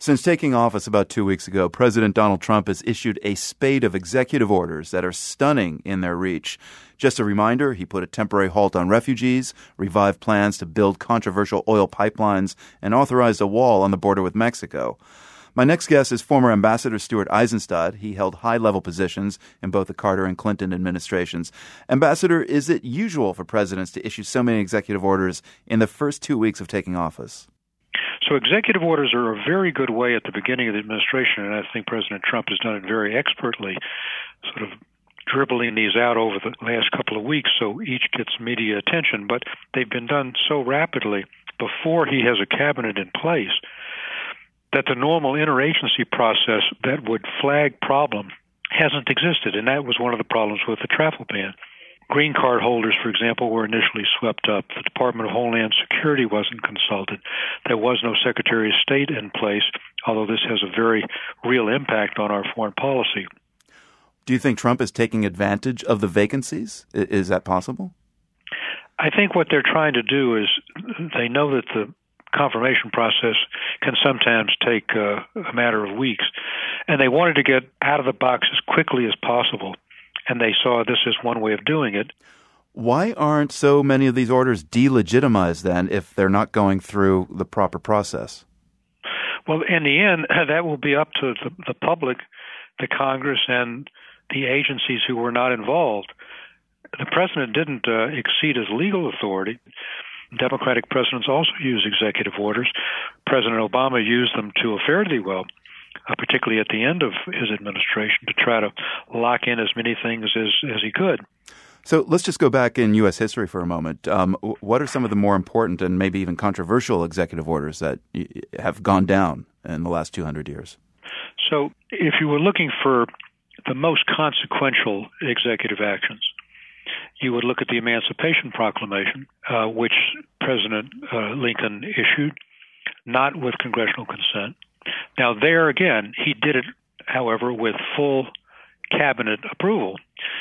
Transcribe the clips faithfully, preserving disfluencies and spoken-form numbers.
Since taking office about two weeks ago, President Donald Trump has issued a spate of executive orders that are stunning in their reach. Just a reminder, he put a temporary halt on refugees, revived plans to build controversial oil pipelines, and authorized a wall on the border with Mexico. My next guest is former Ambassador Stuart Eizenstat. He held high-level positions in both the Carter and Clinton administrations. Ambassador, is it usual for presidents to issue so many executive orders in the first two weeks of taking office? So executive orders are a very good way at the beginning of the administration, and I think President Trump has done it very expertly, sort of dribbling these out over the last couple of weeks so each gets media attention. But they've been done so rapidly before he has a cabinet in place that the normal interagency process that would flag problems hasn't existed, and that was one of the problems with the travel ban. Green card holders, for example, were initially swept up. The Department of Homeland Security wasn't consulted. There was no Secretary of State in place, although this has a very real impact on our foreign policy. Do you think Trump is taking advantage of the vacancies? Is that possible? I think what they're trying to do is they know that the confirmation process can sometimes take uh, a matter of weeks, and they wanted to get out of the box as quickly as possible. And they saw this as one way of doing it. Why aren't so many of these orders delegitimized then if they're not going through the proper process? Well, in the end, that will be up to the, the public, the Congress, and the agencies who were not involved. The president didn't uh, exceed his legal authority. Democratic presidents also use executive orders. President Obama used them to a fairly well. Uh, particularly at the end of his administration, to try to lock in as many things as, as he could. So let's just go back in U S history for a moment. Um, what are some of the more important and maybe even controversial executive orders that have gone down in the last two hundred years? So if you were looking for the most consequential executive actions, you would look at the Emancipation Proclamation, uh, which President uh, Lincoln issued, not with congressional consent. Now, there again, he did it, however, with full cabinet approval.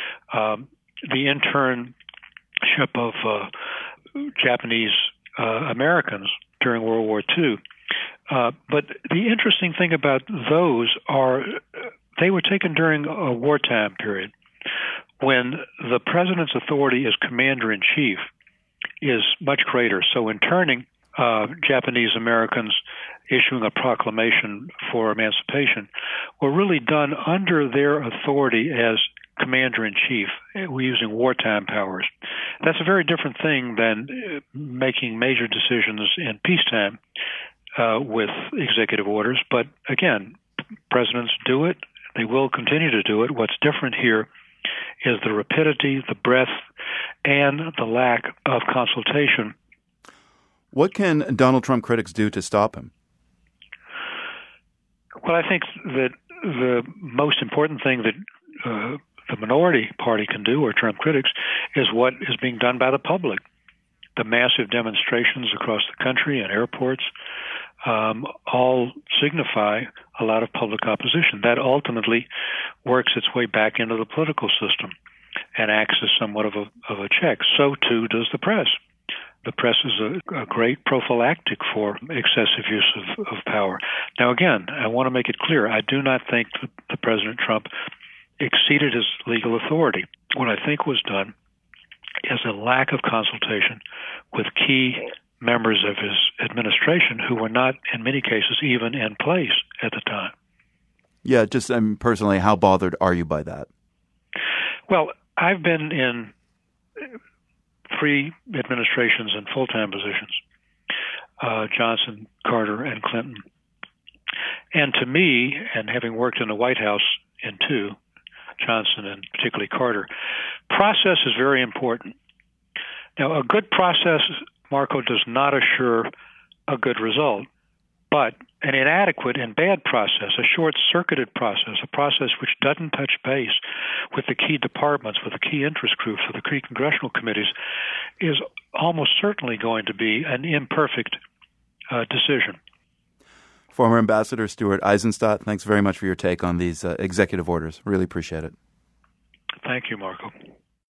Um, the internship of uh, Japanese uh, Americans during World War Two. Uh, but the interesting thing about those are they were taken during a wartime period when the president's authority as commander-in-chief is much greater. So interning uh, Japanese Americans issuing a proclamation for emancipation were really done under their authority as commander-in-chief. We're using wartime powers. That's a very different thing than making major decisions in peacetime uh, with executive orders. But again, presidents do it. They will continue to do it. What's different here is the rapidity, the breadth, and the lack of consultation. What can Donald Trump critics do to stop him? Well, I think that the most important thing that uh, the minority party can do, or Trump critics, is what is being done by the public. The massive demonstrations across the country and airports um, all signify a lot of public opposition. That ultimately works its way back into the political system and acts as somewhat of a, of a check. So, too, does the press. The press is a, a great prophylactic for excessive use of, of power. Now, again, I want to make it clear, I do not think that the President Trump exceeded his legal authority. What I think was done is a lack of consultation with key members of his administration who were not, in many cases, even in place at the time. Yeah, just um, personally, how bothered are you by that? Well, I've been in three administrations in full-time positions, uh, Johnson, Carter, and Clinton. And to me, and having worked in the White House in two, Johnson and particularly Carter, process is very important. Now, a good process, Marco, does not assure a good result, but an inadequate and bad process, a short-circuited process, a process which doesn't touch base with the key departments, with the key interest groups, with the key congressional committees, is almost certainly going to be an imperfect uh, decision. Former Ambassador Stuart Eizenstat, thanks very much for your take on these uh, executive orders. Really appreciate it. Thank you, Marco.